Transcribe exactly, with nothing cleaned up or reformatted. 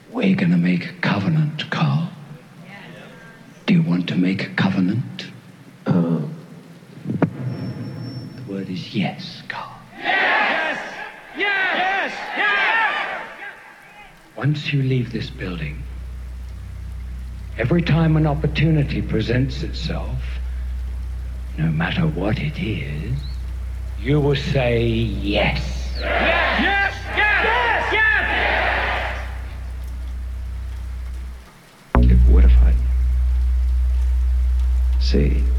We're gonna make a covenant, Carl. Do you want to make a covenant? Uh, the word is yes, Carl. Yes! Yes! Yes! Yes! Once you leave this building, every time an opportunity presents itself, no matter what it is, you will say yes. Yes! Yes! Yes! Yes! What if I say